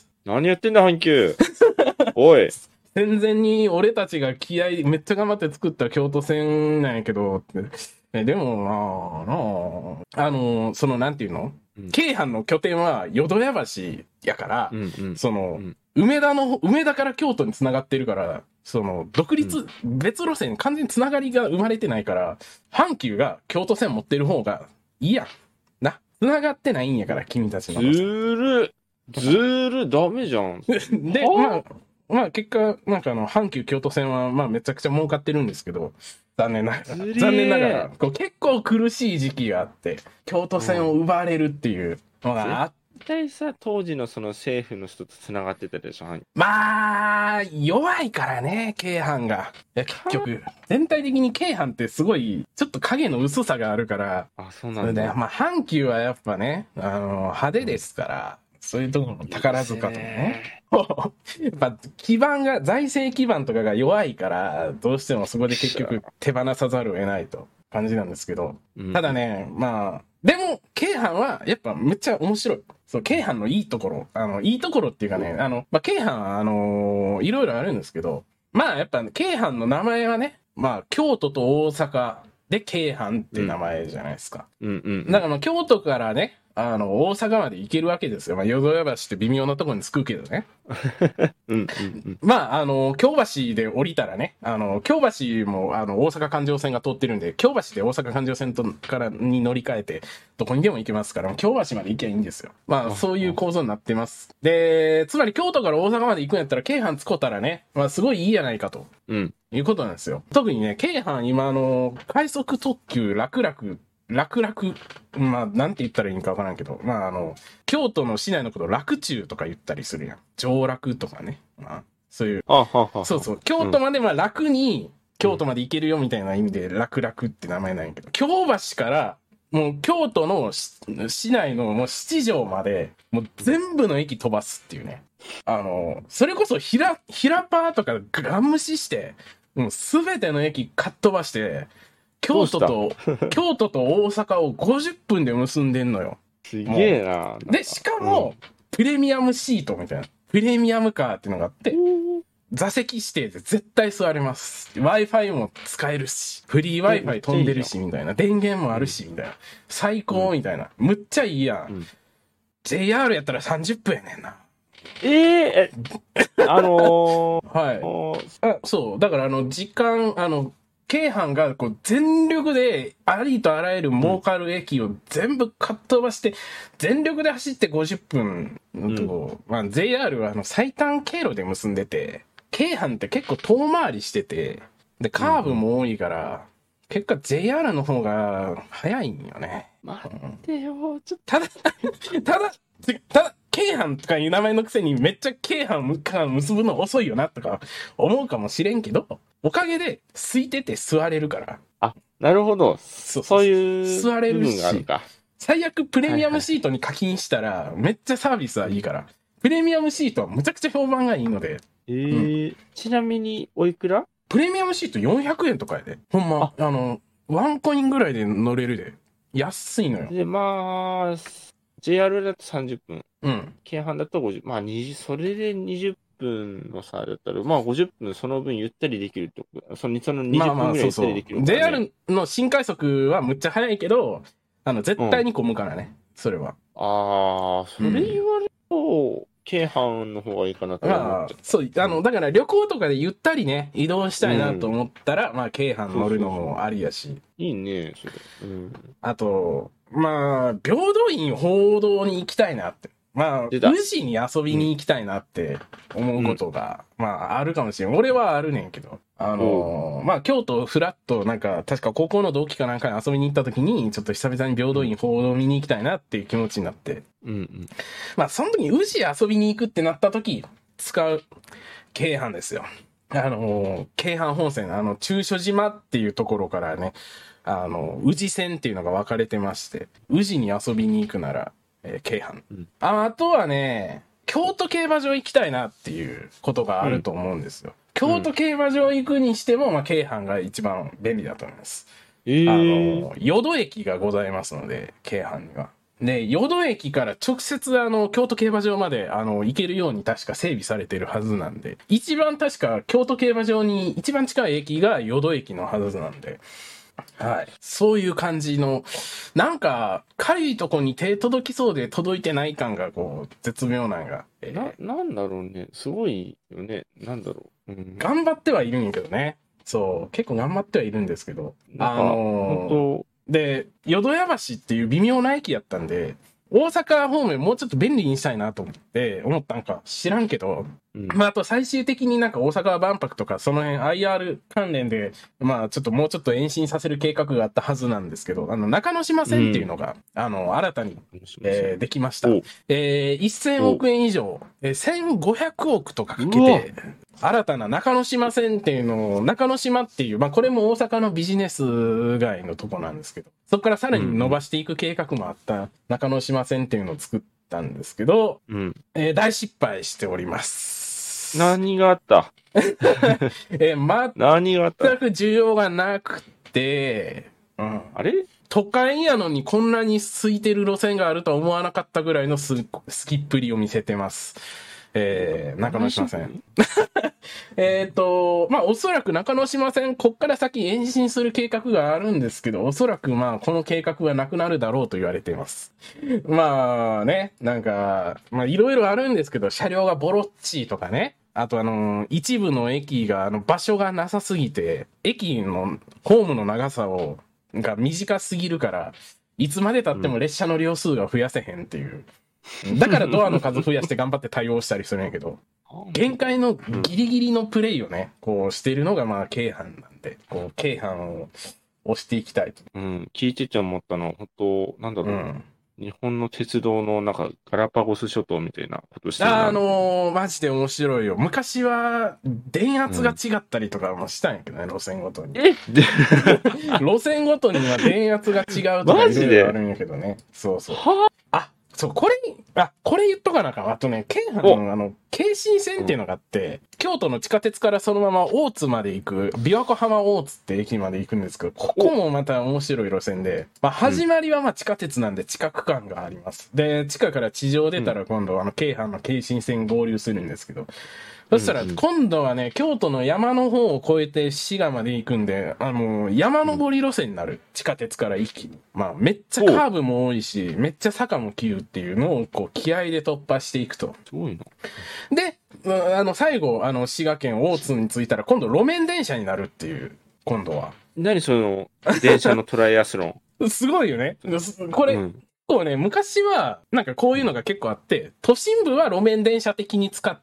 何やってんだ、阪急。おい。 戦前に俺たちが気合いめっちゃ頑張って作った京都線なんやけど、えでもなあ、あの、そのなんていうの、うん、京阪の拠点は淀屋橋やから、 うんうん、 その、 うん、 梅田の、梅田から京都に繋がってるから、その、独立、うん、別路線に完全に繋がりが生まれてないから、阪急が京都線持ってる方がいいやん。な。繋がってないんやから、君たちの。 ずるずるダメじゃん。 で、まあ、まあ結果、なんかあの、阪急京都線はまあめちゃくちゃ儲かってるんですけど、残念ながら、残念ながら、こう結構苦しい時期があって、京都線を奪われるっていうのがあって、 絶対さ、当時のその政府の人と繋がってたでしょ。 まあ、弱いからね、京阪が。いや、結局、全体的に京阪ってすごい、ちょっと影の薄さがあるから、 あ、そうなんだ。 それで、まあ、阪急はやっぱね、あの、派手ですから、そういうところの宝塚とかね。やっぱ基盤が、財政基盤とかが弱いから、どうしてもそこで結局手放さざるを得ないと。 感じなんですけど、うん、ただね、まあ、でも、京阪はやっぱめっちゃ面白い。そう、京阪のいいところ、あの、いいところっていうかね、あの、まあ、京阪はあのー、いろいろあるんですけど、まあ、やっぱ、京阪の名前はね、まあ、京都と大阪で京阪って名前じゃないですか。 うんうんうん、 だからまあ、京都からね、あの、大阪まで行けるわけですよ。まあ、淀屋橋って微妙なところに着くけどね。 うんうんうん、 まあ、あの、京橋で降りたらね、あの、京橋も、あの、大阪環状線が通ってるんで、京橋で大阪環状線とからに乗り換えて、どこにでも行けますから、京橋まで行けばいいんですよ。まあ、そういう構造になってます。で、つまり京都から大阪まで行くんやったら、京阪使ったらね、まあ、すごいいいやないかと。 うん。 いうことなんですよ。特にね、京阪今、あの、快速特急楽々、楽々、まあ、なんて言ったらいいんかわからんけど、まあ、あの、京都の市内のことを楽中とか言ったりするやん。上楽とかね。まあ、そういう。 あはははそうそう。京都までまあ楽に、京都まで行けるよみたいな意味で、楽々って名前なんやけど、京橋から、もう京都の市内のもう七条まで、もう全部の駅飛ばすっていうね。あの、それこそひら、ひらパーとかガン無視して、もうすべての駅かっ飛ばして、京都と、京都と大阪をごじゅっぷんで結んでんのよ。 すげえな。 で、しかも、うん、プレミアムシートみたいな。プレミアムカーっていうのがあって、座席指定で絶対座れます。Wi-Fi も使えるし、フリー Wi-Fi 飛んでるし、みたいな。電源もあるし、みたいな。最高、みたいな。むっちゃいいやん。うん、ジェイアール やったらさんじゅっぷんやねんな。 ええー、あのー、はい。あ、そう。だからあの、時間、あの、京阪がこう全力でありとあらゆる儲かる駅を全部かっ飛ばして、全力で走ってごじゅっぷんのとこ、うん、まあ ジェイアール はあの最短経路で結んでて、京阪って結構遠回りしてて、で、カーブも多いから、うん、結果 ジェイアール の方が早いんよね。 待ってよ、ちょっと。 ただ、ただ、ただ、京阪とかいう名前のくせにめっちゃ京阪から結ぶの遅いよなとか思うかもしれんけど、おかげで空いてて座れるから。 あ、なるほど。そ う, そういう座れるし、 最悪プレミアムシートに課金したらめっちゃサービスはいいから。はいはい、プレミアムシートはむちゃくちゃ評判がいいので。 えーうん、ちなみにおいくら？ プレミアムシートよんひゃくえんとかやで。ほんま、あ, あの、ワンコインぐらいで乗れるで。安いのよ。 で、まあ、ジェイアール だとさんじゅっぷん。 うん。 京阪だとごじゅう、まあ、それでにじゅっぷんの差だったら、まあごじゅっぷんその分ゆったりできるってこと。その、そのにじゅっぷんぐらいゆったりできる、ね。 まあまあそうそう。ジェイアール の新快速はむっちゃ速いけど、あの、絶対に混むからね。うん、それは。 ああ、それ言われると、京阪の方がいいかなと思っちゃった。 そう、あの、だから旅行とかでゆったりね、移動したいなと思ったら、うん、まあ、京阪乗るのもありやし。そうそうそういいね、それ。うん。 あと、まあ、平等院報道に行きたいなって。まあ、宇治に遊びに行きたいなって思うことが、うん、まあ、あるかもしれん。俺はあるねんけど。あのー、まあ、京都フラット、なんか、確か高校の同期かなんかに遊びに行った時に、ちょっと久々に平等院報道見に行きたいなっていう気持ちになって。 うんうん。 まあ、その時に宇治遊びに行くってなった時、使う京阪ですよ。あのー、京阪本線、あの、中所島っていうところからね、あの、宇治線っていうのが分かれてまして、宇治に遊びに行くなら、えー、京阪、うん、あ。あとはね、京都競馬場行きたいなっていうことがあると思うんですよ。うん、京都競馬場行くにしても、まあ、京阪が一番便利だと思います。 えー、 あの、淀駅がございますので、京阪には。で、淀駅から直接あの、京都競馬場まであの、行けるように確か整備されてるはずなんで、一番確か京都競馬場に一番近い駅が淀駅のはずなんで、はい。そういう感じの、なんか、かゆいとこに手届きそうで届いてない感が、こう、絶妙なんが。 えー、な、なんだろうね。すごいよね。なんだろう。うん、 頑張ってはいるんやけどね。そう。結構頑張ってはいるんですけど。あのー、で、淀屋橋っていう微妙な駅やったんで、大阪方面もうちょっと便利にしたいなと思って、思ったんか知らんけど、うん、まあ、あと最終的になんか大阪万博とかその辺 アイアール 関連で、まあちょっともうちょっと延伸させる計画があったはずなんですけど、あの中之島線っていうのが、うん、あの、新たに、えー、できました。えー、せんおくえん以上、えー、せんごひゃくおくとかかけて、新たな中之島線っていうのを、中之島っていう、まあこれも大阪のビジネス街のとこなんですけど、そこからさらに伸ばしていく計画もあった中之島線っていうのを作ったんですけど、 うん、 えー、大失敗しております。 何があったえー、 何があった全く需要がなくて、 うん。 あれ都会やのにこんなに空いてる路線があるとは思わなかったぐらいのす好きっぷりを見せてます。えー、中野島線。えっと、まあ、おそらく中野島線、こっから先延伸する計画があるんですけど、おそらくまあ、この計画はなくなるだろうと言われています。まあね、なんか、まあ、いろいろあるんですけど、車両がボロッチーとかね、あとあの、一部の駅が、あの、場所がなさすぎて、駅のホームの長さを、が短すぎるから、いつまで経っても列車の両数が増やせへんっていう。だからドアの数増やして頑張って対応したりするんやけど、限界のギリギリのプレイをね、こうしてるのがまあ京阪なんで、こう京阪を押していきたいと。 うん、聞いてて思ったのは、本当なんだろう、 うん、 日本の鉄道のなんかガラパゴス諸島みたいなことしてるな。 あのー、マジで面白いよ。昔は電圧が違ったりとかもしたんやけどね、うん、路線ごとに。 え路線ごとには電圧が違うとかいろいろあるんやけどね。そうそう。 はあ、そう、これ、あ、これ言っとかなあかん。あとね、京阪のあの、京神線っていうのがあって、うん、京都の地下鉄からそのまま大津まで行く、琵琶湖浜大津って駅まで行くんですけど、ここもまた面白い路線で、まあ、始まりはまあ地下鉄なんで地下区間があります。で、地下から地上出たら今度あの、京阪の京神線合流するんですけど、そしたら、今度はね、京都の山の方を越えて滋賀まで行くんで、あの、山登り路線になる。地下鉄から一気に。まあ、めっちゃカーブも多いし、めっちゃ坂も急っていうのを、こう、気合で突破していくと。 すごいな。 で、あの、最後、あの、滋賀県大津に着いたら、今度路面電車になるっていう、今度は。 何その、電車のトライアスロン。すごいよね。これ、うん結構ね、昔は、なんかこういうのが結構あって、都心部は路面電車的に使って、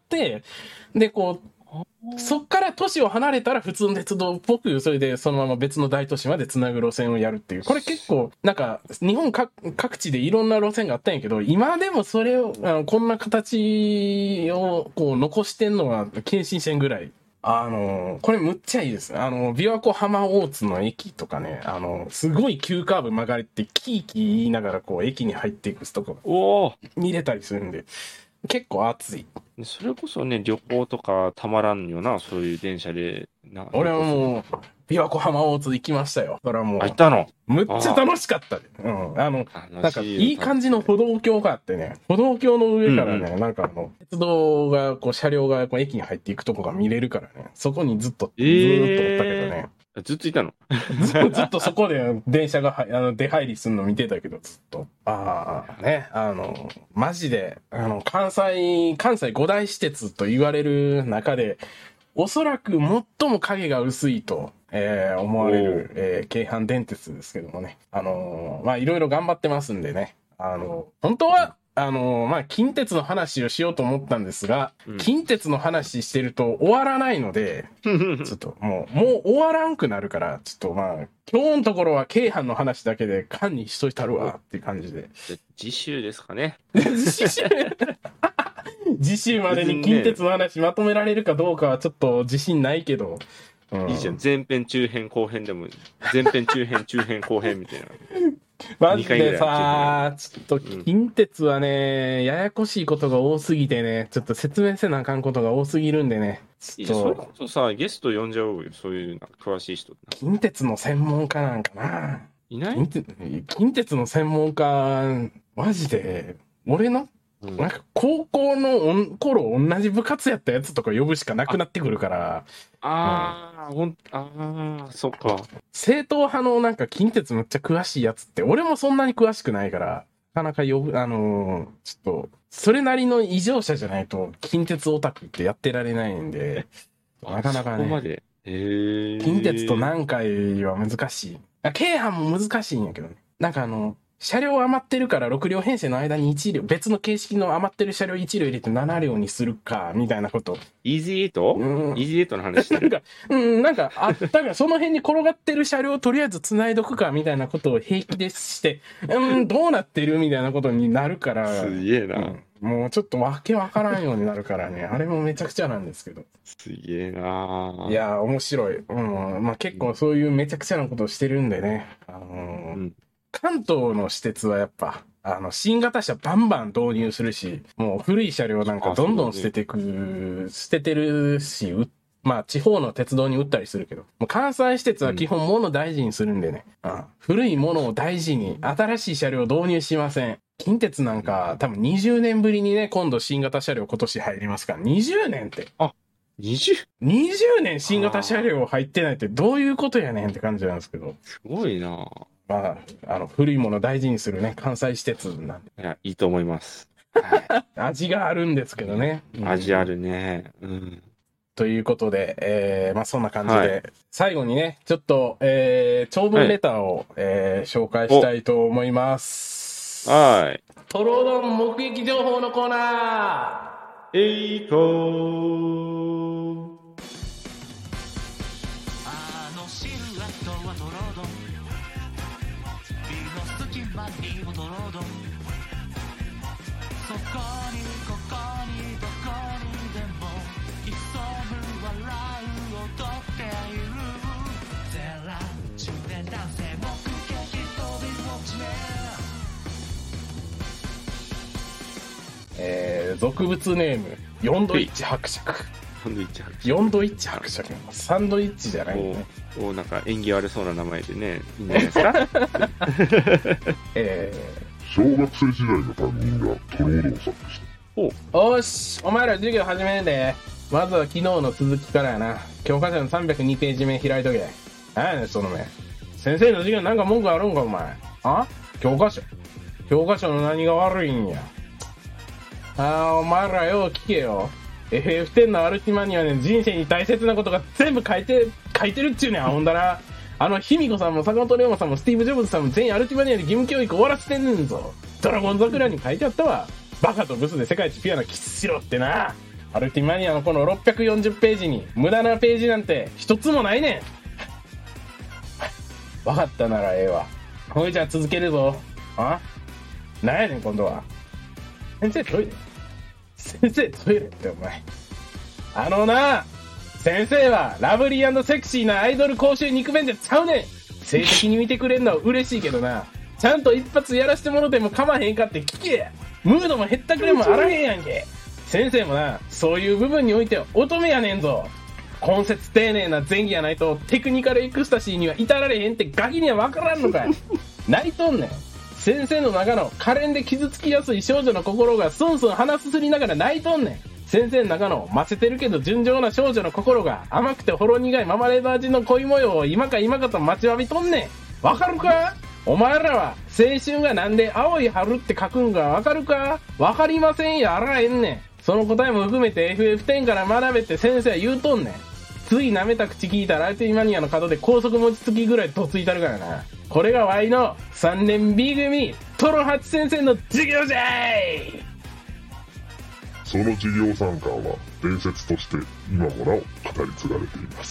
で、こう、そっから都市を離れたら普通の鉄道っぽく、それでそのまま別の大都市まで繋ぐ路線をやるっていう。これ結構、なんか、日本各地でいろんな路線があったんやけど、今でもそれを、あのこんな形をこう残してんのは、京神線ぐらい。あの、これむっちゃいいです。あの、琵琶湖浜大津の駅とかね、あの、すごい急カーブ曲がれて、キーキー言いながらこう、駅に入っていくとこが見れたりするんで、結構熱い。 それこそね、旅行とかたまらんよな、そういう電車で。 な俺はもう、琵琶湖浜大津行きましたよ。それはもう。 あ、行ったのむっちゃ楽しかったで。うん。あの、なんか、いい感じの歩道橋があってね、歩道橋の上からね、うんうん、なんかあの、鉄道が、こう、車両がこう駅に入っていくとこが見れるからね、そこにずっと、ずーっとおったけどね。 えー、ずっといたのずずっとそこで電車がはあの出入りするの見てたけど、ずっと。ああ、ね、あの、マジで、あの、関西、関西五大私鉄と言われる中で、おそらく最も影が薄いと、えー、思われる、えー、京阪電鉄ですけどもね。あのー、まあ、いろいろ頑張ってますんでね。あのー、本当は、あのー、まあ、近鉄の話をしようと思ったんですが、うん、近鉄の話してると終わらないので、ちょっともう、もう終わらんくなるから、ちょっとまあ、今日のところは京阪の話だけで管にしといたるわっていう感じで。 次週ですかね。 次週次週までに近鉄の話まとめられるかどうかはちょっと自信ないけど。 うん、いいじゃん。前編、中編、後編でも、前編、中編、中編、後編みたいな。 マジでさ、ちょっと近鉄はね、ややこしいことが多すぎてね、ちょっと説明せなあかんことが多すぎるんでね。 いいじゃん。それこそさ、ゲスト呼んじゃおうよ。そういうなんか詳しい人。 近鉄の専門家なんかな。 いない近鉄、近鉄の専門家、マジで、俺のうん、なんか高校の頃同じ部活やったやつとか呼ぶしかなくなってくるから。 ああ、うん、ほん、ああ、そっか。 正統派のなんか近鉄めっちゃ詳しいやつって、俺もそんなに詳しくないから、なかなか呼ぶ、あのー、ちょっと、それなりの異常者じゃないと、近鉄オタクってやってられないんで、なかなかね。 そこまで。へー。 近鉄と南海は難しい。京阪も難しいんやけどね。なんかあの、車両余ってるからろく両編成の間にいち両、別の形式の余ってる車両いち両入れてなな両にするか、みたいなこと。 イージーエイト？うん。イージーエイトの話してる。なんか、うん、なんかあったから、その辺に転がってる車両をとりあえず繋いどくか、みたいなことを平気でして、うん、どうなってるみたいなことになるから。 すげえな、うん。 もうちょっとわけわからんようになるからね。あれもめちゃくちゃなんですけど。 すげえないや、面白い。うん。まあ結構そういうめちゃくちゃなことをしてるんでね。あのーうん関東の私鉄はやっぱ、あの、新型車バンバン導入するし、もう古い車両なんかどんどん捨ててく、捨ててるし、売っまあ地方の鉄道に売ったりするけど、もう関西私鉄は基本物大事にするんでね、うん、古いものを大事に新しい車両を導入しません。近鉄なんか多分にじゅうねんぶりにね、今度新型車両今年入りますから、にじゅうねんって。 あ、にじゅう? にじゅうねん新型車両入ってないってどういうことやねんって感じなんですけど。 すごいな。 まあ、あの、古いもの大事にするね、関西私鉄なんで。 いや、いいと思います。 味があるんですけどね。 味あるね。うん。 ということで、えー、まあそんな感じで、はい、最後にね、ちょっと、えー、長文レターを、はい、えー、紹介したいと思います。 はい。 トロドン目撃情報のコーナー。 えいこー。 あのシルエットはトロドン。ビの隙間にもトロドン。そこにここにどこにでも潜む笑うをとっている。ゼラ中年男性目撃飛び落ちね。 えー、俗物ネームヨンドイッチ伯爵。 ヨンドイッチ伯爵。 ヨンドイッチ伯爵。サンドイッチじゃないね。 おお、なんか縁起悪そうな名前でね、いいんじゃないですか。 えー、小学生時代の担任がトロードンさんでした。 おーし、お前ら授業始めんで。まずは昨日の続きからやな。教科書のさんびゃくにページ目開いとけ。何やねんその目。先生の授業なんか文句あるんかお前。あ？教科書。教科書の何が悪いんや。あー、お前らよう聞けよ。エフエフテン のアルティマニアね、人生に大切なことが全部書いて、書いてるっちゅうねん、ほんだら。あの、卑弥呼さんも坂本龍馬さんもスティーブ・ジョブズさんも全員アルティマニアで義務教育終わらせてんねんぞ。ドラゴン桜に書いてあったわ。バカとブスで世界一ピュアなキスしろってな。アルティマニアのこのろっぴゃくよんじゅうページに無駄なページなんて一つもないねん。わかったならええわ。ほいじゃあ続けるぞ。あ？なんやねん今度は。先生トイレ。先生トイレってお前。あのな、先生はラブリー&セクシーなアイドル公衆肉弁でちゃうねん。性的に見てくれんのは嬉しいけどな。ちゃんと一発やらしてもろてもかまへんかって聞けや。ムードもへったくれもあらへんやんけ。先生もな、そういう部分においては乙女やねんぞ。根節丁寧な前儀やないとテクニカルエクスタシーには至られへんってガキには分からんのかい。泣いとんねん。先生の中の可憐で傷つきやすい少女の心がスンスン鼻すすりながら泣いとんねん。先生の中のませてるけど純情な少女の心が甘くてほろ苦いママレード味の恋模様を今か今かと待ちわびとんねん。わかるか？お前らは青春がなんで青い春って書くんかわかるか？わかりませんやあらへんねん。その答えも含めて エフエフテン から学べって先生は言うとんねん。つい舐めた口聞いたらアルティマニアの角で高速餅つきぐらいとついたるからな。これがワイのさんねん B 組トロハチ先生の授業じゃい。 その授業参観は伝説として今もなお語り継がれています。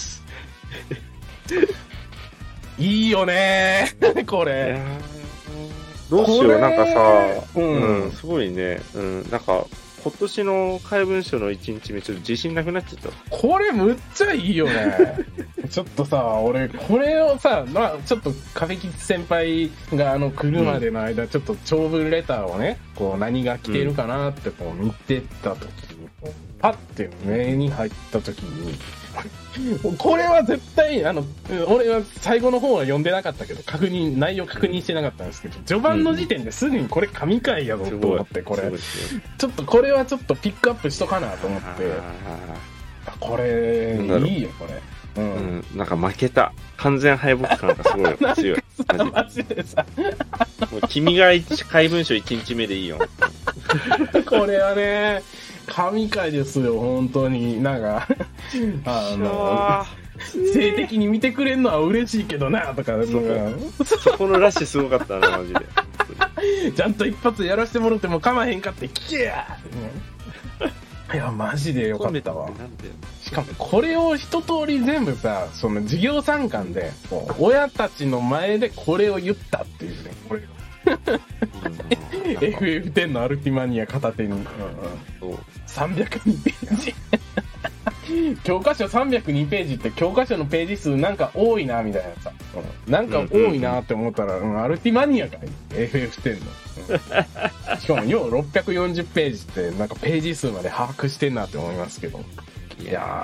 いいよねーこれ。 どうしよう、なんかさ、 うん、 うん、すごいね、うん、なんか今年の怪文書のいちにちめちょっと自信なくなっちゃった。 これむっちゃいいよね。ちょっとさ、俺これをさ、まあちょっと壁吉先輩があの来るまでの間、うん、ちょっと長文レターをね、こう何が来てるかなってこう見てた時に、こうパッて目に入った時に。これは絶対あの俺は最後の方は読んでなかったけど確認内容確認してなかったんですけど序盤の時点ですぐにこれ神回やぞと思ってこれちょっとこれはちょっとピックアップしとかなと思ってこれいいよこれうん、 うん、なんか負けた完全敗北感がすごい強いマジでさもう君が怪文書いちにちめでいいよこれはね神回ですよ本当になんかあの性的に見てくれんのは嬉しいけどなとかそこのラッシュすごかったなマジでちゃんと一発やらせてもらっても構へんかって聞けや、ね、いやマジでよかったわ。しかもこれを一通り全部さその授業参観で親たちの前でこれを言ったっていうねこれエフエフテン のアルティマニア片手に、うんうん、さんびゃくにページ教科書さんびゃくにページって教科書のページ数なんか多いなみたいなさ、うん、なんか多いなって思ったら、うんうんうん、アルティマニアかい エフエフテン の、うん、しかもようろっぴゃくよんじゅうページってなんかページ数まで把握してんなって思いますけどいやー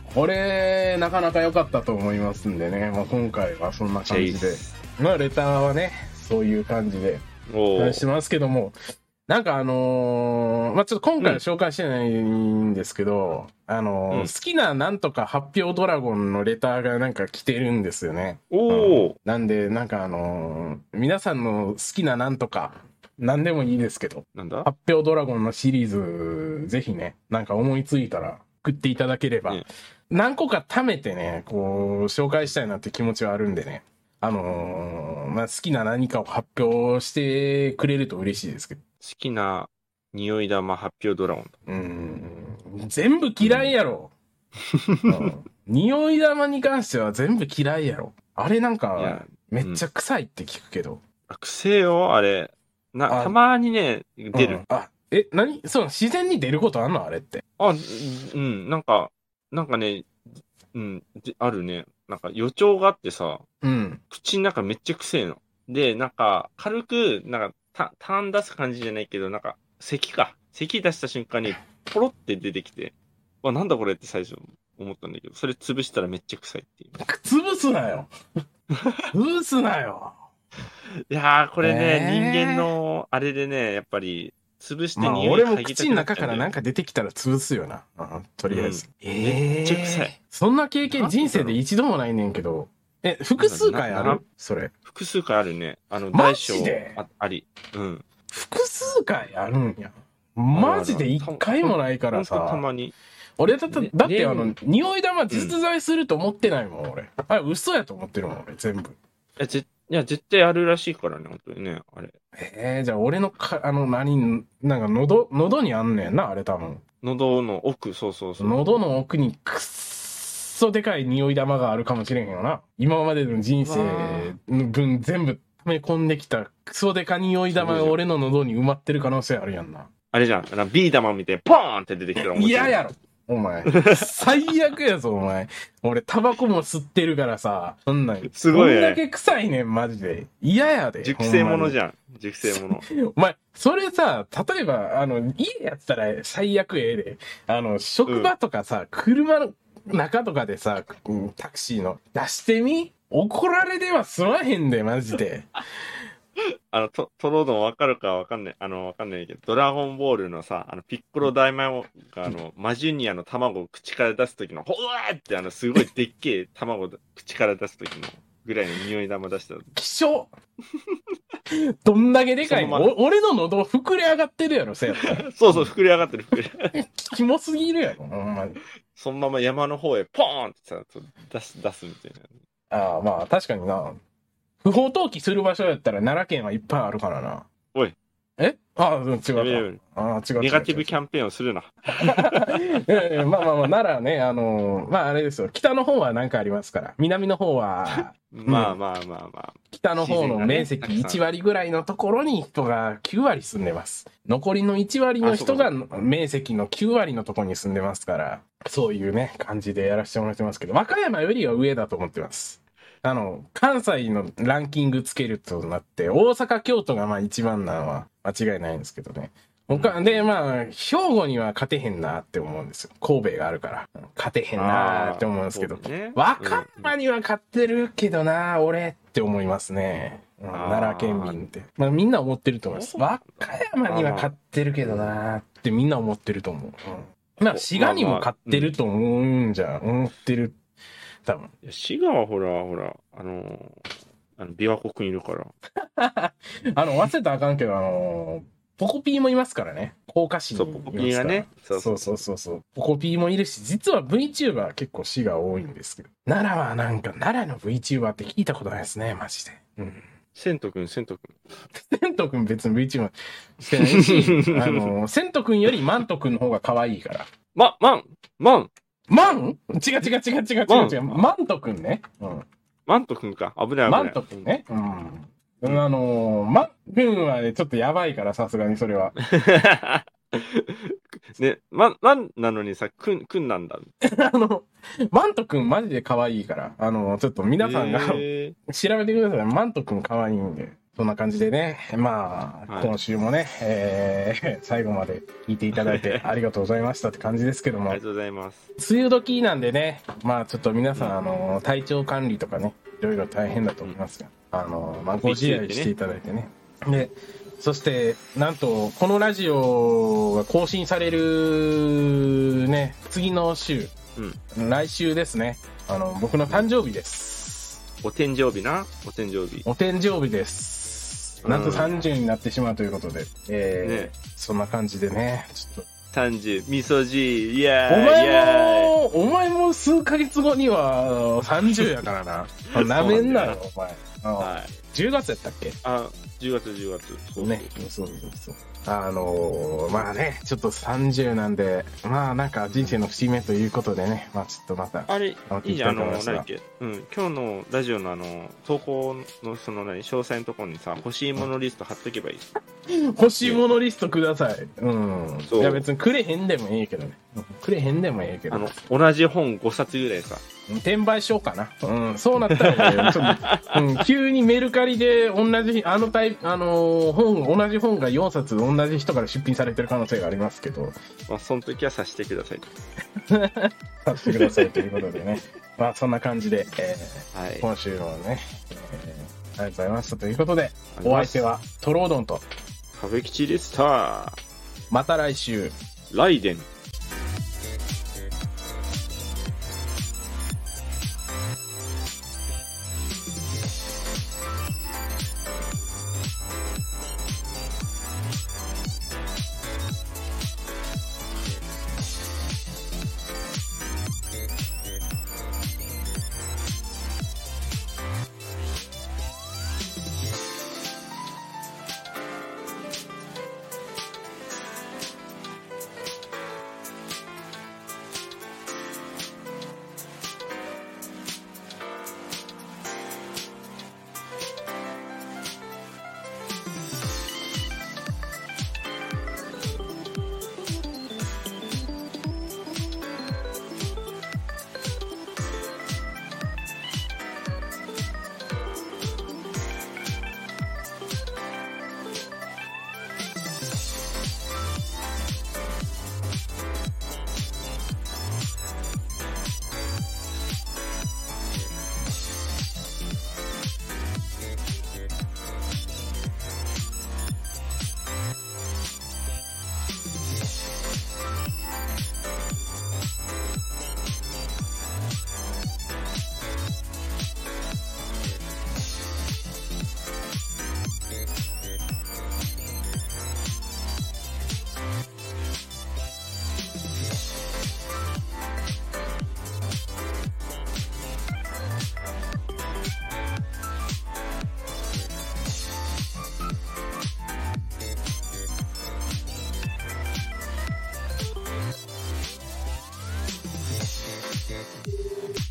これなかなか良かったと思いますんでね、まあ、今回はそんな感じで、まあレターはねそういう感じで話してますけども、なんかあのー、まあちょっと今回は紹介してないんですけど、うん、あのーうん、好きななんとか発表ドラゴンのレターがなんか来てるんですよね。 おお、うん、なんでなんかあのー、皆さんの好きななんとかなんでもいいですけど、 なんだ発表ドラゴンのシリーズぜひね、なんか思いついたら送っていただければ、ね、何個か貯めてね、こう紹介したいなって気持ちはあるんでね。あのー、まあ、好きな何かを発表してくれると嬉しいですけど。 好きな匂い玉発表ドラゴン。 うーん。全部嫌いやろ。うんうん、匂い玉に関しては全部嫌いやろ。あれなんか、めっちゃ臭いって聞くけど。 うん、臭いよ、あれ。な、たまにね、出る。うん、 あ、え、何そう、自然に出ることあんのあれって。 あ、うん、なんか、なんかね、うん、あるね。なんか予兆があってさ、 うん、 口の中めっちゃ臭いの。で、なんか、軽く、なんか、た、ターン出す感じじゃないけど、なんか、咳か。咳出した瞬間に、ポロって出てきて、わ、なんだこれって最初思ったんだけど、それ潰したらめっちゃ臭いっていう。 潰すなよ潰すなよいやー、これね、えー、人間の、あれでね、やっぱり、潰して匂い嗅ぎたくなっちゃうんだよ。まあ、 俺も口の中からなんか出てきたら潰すよな。うん、とりあえず。うん、 めっちゃ臭い。 そんな経験人生で一度もないねんけど。え、複数回あるそれ。 複数回あるね。あの、 マジであ, あり。うん。 複数回あるんや。マジで一回もないからさ。 たまに。 俺だって、だってあの、匂い玉実在すると思ってないもん、うん、俺。あれ、嘘やと思ってるもん、俺、全部。 いや、ぜいや絶対あるらしいからね、本当にね、あれ。 えー、じゃあ俺のか、あの、何、なんか喉、喉にあんねんな、あれ多分。 喉の奥、そうそうそう。 喉の奥にくっそでかい匂い玉があるかもしれへんよな。今までの人生の分全部溜め込んできたクソでか匂い玉が俺の喉に埋まってる可能性あるやんな。 あれじゃん、ビー玉見てポーンって出てきたら面白い。 嫌やろお前。最悪やぞ、お前。俺、タバコも吸ってるからさ、そんなん。 すごいね。 どんだけ臭いねん、マジで。嫌やで。 熟成物じゃん。熟成物。 お前、それさ、例えば、あの、家やったら最悪ええで。あの、職場とかさ、うん、車の中とかでさ、タクシーの出してみ怒られでは済まへんで、マジで。 あの、ト、トロードンわかるかわかんない、あの、わかんないけど、ドラゴンボールのさ、あの、ピッコロ大魔王が、あの、マジュニアの卵を口から出すときの、ほわーって、あの、すごいでっけえ卵を口から出すときの、ぐらいの匂い玉出した。 希少どんだけでかいの、ま、俺の喉膨れ上がってるやろ、せやったら。 そうそう、膨れ上がってる、膨れ上がってる。 キモすぎるやろ、ほんまに。 そのまま山の方へ、ポーンってさ、出す、出すみたいな。ああ、まあ、確かにな。不法投棄する場所やったら奈良県はいっぱいあるからな。 おい。 えああ、違うか。ああ、違う。 ネガティブキャンペーンをするな。 いやいやまあまあまあ、奈良ね、あのー、まああれですよ。北の方は何かありますから。南の方は、 まあまあまあまあ。 北の方の面積いち割ぐらいのところに人がきゅう割住んでます。残りのいち割の人が面積のきゅう割のところに住んでますから、そういうね、感じでやらせてもらってますけど、和歌山よりは上だと思ってます。あの、関西のランキングつけるとなって、大阪、京都がまあ一番なのは間違いないんですけどね。他で、まあ、兵庫には勝てへんなって思うんですよ。神戸があるから。勝てへんなって思うんですけど。ね、和歌山には勝ってるけどな、俺って思いますね。うん、奈良県民って。まあみんな思ってると思います。和歌山には勝ってるけどなってみんな思ってると思う。うん、まあ滋賀にも勝ってると思うんじゃ、思ってる。多分。 滋賀はほら、ほら、あのー、あの、琵琶湖くんいるから。 あの、忘れたらあかんけど、あのー、ポコピーもいますからね。甲賀市にいますから。 そう、ポコピーがね。 そうそうそうそうそう。ポコピーもいるし、実は VTuber 結構滋賀多いんですけど。奈良はなんか、奈良の VTuber って聞いたことないですね、マジで。うん。 セントくん、セントくん。セントくん別に VTuber してないし、あのー、セントくんよりマントくんの方が可愛いから。 ま、マンマンマン違う違う違う違う違う違う。マントくんね。うん。 マントくんか。危ない危ない。 マントくんね。うん。うん、あのー、マンくんはね、ちょっとやばいから、さすがにそれは。 ね、マン、マンなのにさ、くん、くんなんだ。 あの、マントくんマジで可愛いから、あの、ちょっと皆さんが調べてください。マントくん可愛いんで。 そんな感じでね、まあ、 はい、 今週もね、えー、最後まで聞いていただいてありがとうございましたって感じですけども、 ありがとうございます。 梅雨時なんでね、まあちょっと皆さん、あの、体調管理とかね、いろいろ大変だと思いますが、あの、まあご自愛していただいてね。で、そして、なんと、このラジオが更新されるね、次の週、うん、来週ですね、あの、僕の誕生日です。 お天生日な、お天生日。 お天生日です。なんとさんじゅうになってしまうということで、えー、ね、そんな感じでね、ちょっと。 さんじゅう、みそじ、いやー、 お前も、お前も数ヶ月後にはさんじゅうやからな。なめんなよ、お前。はい。じゅうがつやったっけ？ あ、じゅうがつ、じゅうがつ。 そうね。そうそうそう。あのー、まあね、ちょっとさんじゅうなんで、まあなんか人生の節目ということでね、まあちょっとまた。 あれ、いいじゃん、あの、何だっけ、うん、今日のラジオのあの、投稿のその何、詳細のところにさ、欲しいものリスト貼っとけばいい。 欲しいものリストください。うん。いや別にくれへんでもいいけどね。くれへんでもいいけど。 あの、同じ本ごさつぐらいさ。 転売しようかな。うん。そうなったら、ね、ちょっと、うん、急にメルカリで同じ、あのタイプ、あのー、本、同じ本がよんさつ同じ人から出品されてる可能性がありますけど。 まあ、その時はさせてください。 させてくださいということでね。まあ、そんな感じで、えーはい、今週はね、えー、ありがとうございましたということで、お相手はトロードンと、 カフェ吉でした。 また来週。 ライデン。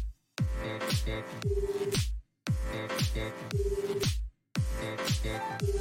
Thank you.